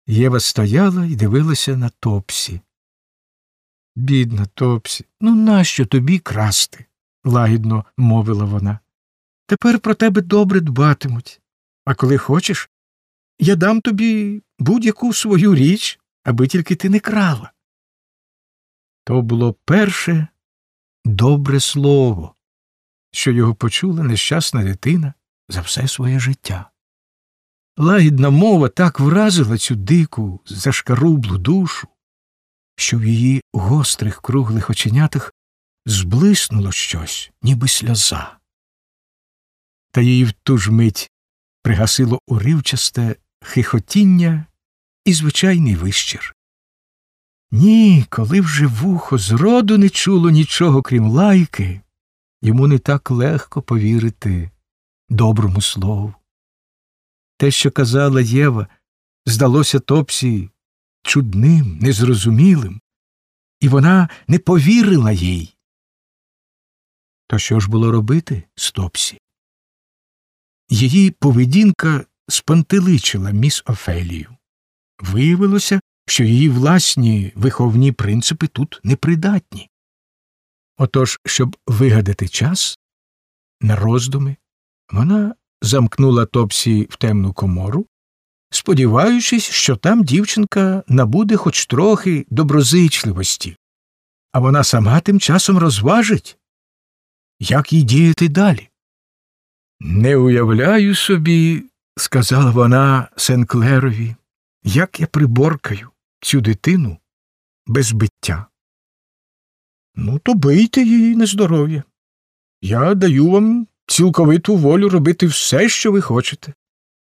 Єва стояла і дивилася на Топсі. «Бідна Топсі, ну нащо тобі красти?» – лагідно мовила вона. «Тепер про тебе добре дбатимуть. А коли хочеш, я дам тобі будь-яку свою річ, аби тільки ти не крала». То було перше добре слово, що його почула нещасна дитина за все своє життя. Лагідна мова так вразила цю дику, зашкарублу душу, що в її гострих круглих оченятах зблиснуло щось, ніби сльоза. Та її в ту ж мить пригасило уривчасте хихотіння і звичайний вищір. Ні, коли вже вухо зроду не чуло нічого, крім лайки, йому не так легко повірити доброму слову. Те, що казала Єва, здалося Топсі чудним, незрозумілим, і вона не повірила їй. То що ж було робити з Топсі? Її поведінка спантеличила міс Офелію. Виявилося, що її власні виховні принципи тут непридатні. Отож, щоб вигадати час на роздуми, вона замкнула Топсі в темну комору, сподіваючись, що там дівчинка набуде хоч трохи доброзичливості, а вона сама тим часом розважить, як їй діяти далі. «Не уявляю собі, – сказала вона Сенклерові, – як я приборкаю цю дитину без биття». «Ну, то бийте її на здоров'я. Я даю вам цілковиту волю робити все, що ви хочете».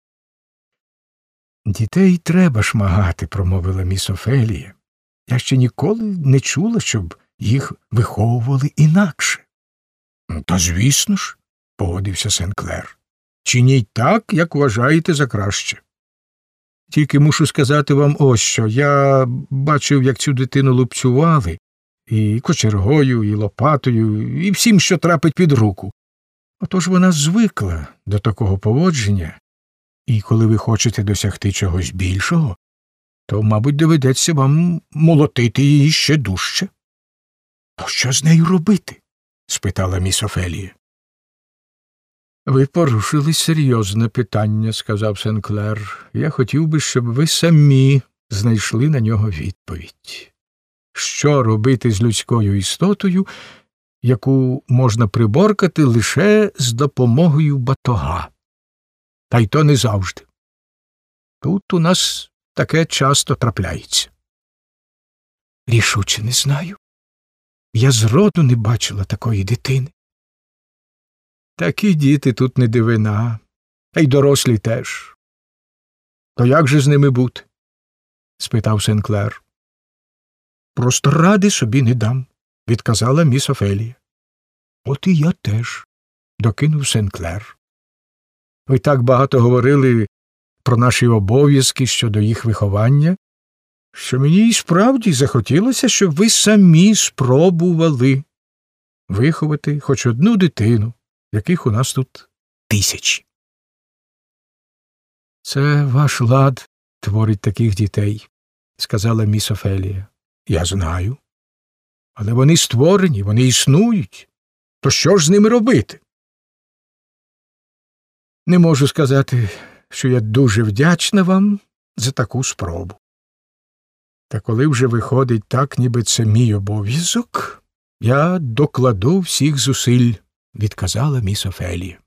«Дітей треба шмагати», – промовила міс Офелія. «Я ще ніколи не чула, щоб їх виховували інакше». «Та звісно ж», – погодився Сенклер. «Чиніть так, як вважаєте за краще. Тільки мушу сказати вам ось що. Я бачив, як цю дитину лупцювали, і кочергою, і лопатою, і всім, що трапить під руку. Отож вона звикла до такого поводження, і коли ви хочете досягти чогось більшого, то, мабуть, доведеться вам молотити її ще дужче». «То що з нею робити?» – спитала міс Офелія. «Ви порушили серйозне питання», – сказав Сенклер. «Я хотів би, щоб ви самі знайшли на нього відповідь. Що робити з людською істотою, яку можна приборкати лише з допомогою батога? Та й то не завжди. Тут у нас таке часто трапляється». «Рішуче не знаю. Я зроду не бачила такої дитини». «Такі діти тут не дивина, а й дорослі теж. То як же з ними бути?» – спитав Сенклер. «Просто ради собі не дам», – відказала міс Офелія. «От і я теж», – докинув Сенклер. «Ви так багато говорили про наші обов'язки щодо їх виховання, що мені й справді захотілося, щоб ви самі спробували виховати хоч одну дитину, яких у нас тут тисячі». «Це ваш лад творить таких дітей», – сказала міс Офелія. «Я знаю. Але вони створені, вони існують. То що ж з ними робити?» «Не можу сказати, що я дуже вдячна вам за таку спробу. Та коли вже виходить так, ніби це мій обов'язок, я докладу всіх зусиль», – відказала міс Офелія.